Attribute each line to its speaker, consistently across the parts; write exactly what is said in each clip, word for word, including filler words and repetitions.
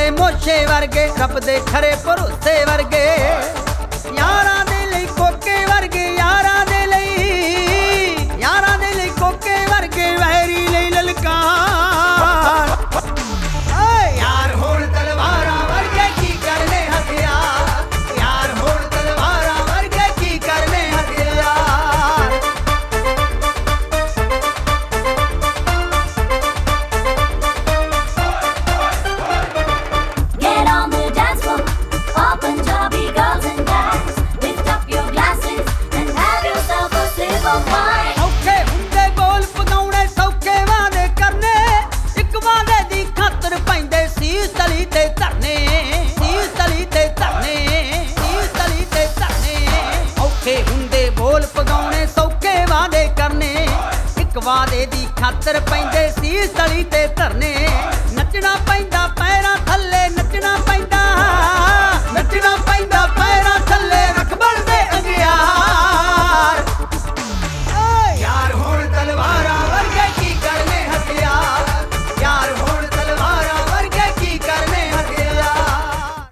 Speaker 1: काले मोशे वर्गे रब दे खरे भरोसे वर्गे यारां दे लई कोके वर्गे यारां दे लई यारां दे लई कोके वर्गे वैरी लई ललकार यार होण तलवारां वर्गे की करने हथियार यार होण तलवारां वर्गे की करने हथियार
Speaker 2: Get on the dance floor, all Punjabi girls and guys. Lift up your glasses and have yourself a sip of wine.
Speaker 1: औखे हुंदे बोल पगाउणे सौखे वादे करने इक वादे दी खातर पैंदे सीस तली ते धरने सीस तली ते धरने सीस तली ते धरने औखे हुंदे बोल पगाउणे सौखे वादे करने इक वादे दी खातर पैंदे सीस तली ते धरने नचना पैंदा पैरां थल्ले नचना पैंदा नचना पैंदा पैरां थल्ले रख बनदे अंगियार यार होण तलवारां वर्गे की करने हथियार यार होण तलवारां वर्गे की करने हथियार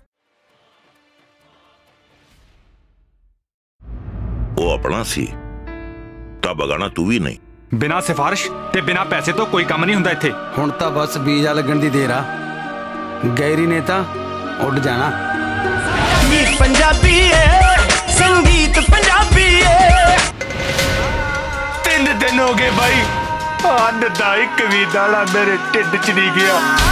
Speaker 3: ਉਹ ਆਪਣਾ ਸੀ ਤਾਂ ਬਗਾਣਾ ਤੂੰ ਵੀ ਨਹੀਂ।
Speaker 4: बिना सिफारिश ते बिना पैसे तो कोई काम नहीं हुंदा इत्थे।
Speaker 5: ਹੁਣ ਤਾਂ ਬਸ ਵੀਜ਼ਾ ਲੱਗਣ ਦੀ ਦੇਰ ਆ ਗੈਰੀ ਨੇ ਤਾਂ ਉੱਡ ਜਾਣਾ।
Speaker 6: ਗੀਤ ਪੰਜਾਬੀ ਏ ਸੰਗੀਤ ਪੰਜਾਬੀ ਏ ਤਿੰਨ ਦਿਨ ਹੋ ਗਏ ਬਾਈ ਅੰਨ ਦਾ ਇੱਕ ਵੀ ਦਾਣਾ ਮੇਰੇ ਢਿੱਡ 'ਚ ਨਹੀਂ ਗਿਆ।